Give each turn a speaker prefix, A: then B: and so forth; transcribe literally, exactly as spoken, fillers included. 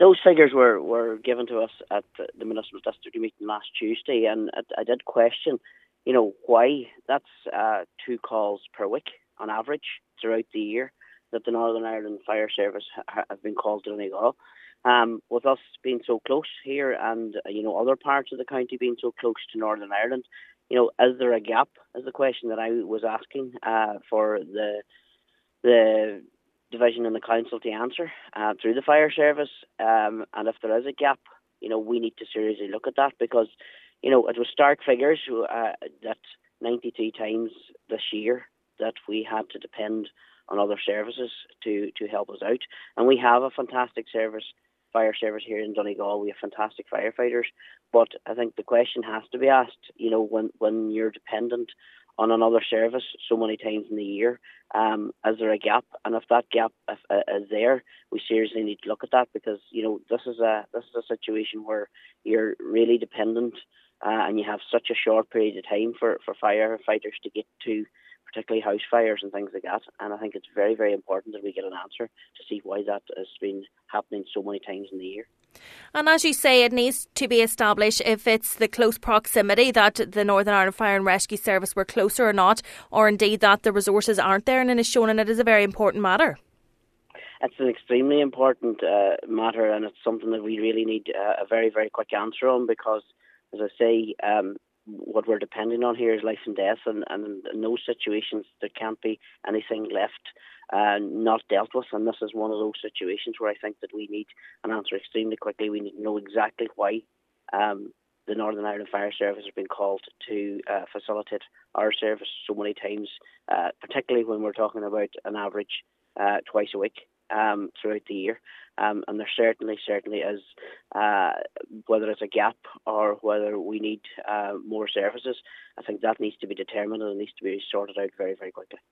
A: Those figures were, were given to us at the, the Municipal District meeting last Tuesday, and I, I did question, you know, why that's uh, two calls per week on average throughout the year that the Northern Ireland Fire Service ha- have been called to Donegal. Um, with us being so close here, and uh, you know, other parts of the county being so close to Northern Ireland, you know, is there a gap? Is the question that I was asking uh, for the the division in the council to answer uh, through the fire service. Um, and if there is a gap, you know, we need to seriously look at that, because, you know, it was stark figures uh, that ninety-three times this year that we had to depend on other services to, to help us out. And we have a fantastic service, fire service here in Donegal. We have fantastic firefighters. But I think the question has to be asked, you know, when, when you're dependent on another service so many times in the year, um, is there a gap? And if that gap is, uh, is there, we seriously need to look at that, because, you know, this is a this is a situation where you're really dependent, uh, and you have such a short period of time for, for firefighters to get to, particularly house fires and things like that. And I think it's very, very important that we get an answer to see why that has been happening so many times in the year.
B: And as you say, it needs to be established if it's the close proximity, that the Northern Ireland Fire and Rescue Service were closer or not, or indeed that the resources aren't there, and it is shown, and it is a very important matter.
A: It's an extremely important uh, matter, and it's something that we really need uh, a very, very quick answer on, because, as I say, um, what we're depending on here is life and death, and, and in those situations there can't be anything left uh, not dealt with, and this is one of those situations where I think that we need an answer extremely quickly. We need to know exactly why um, the Northern Ireland Fire Service has been called to uh, facilitate our service so many times, uh, particularly when we're talking about an average uh, twice a week um, throughout the year. Um, and there certainly, certainly is, uh, whether it's a gap or whether we need uh, more services, I think that needs to be determined, and it needs to be sorted out very, very quickly.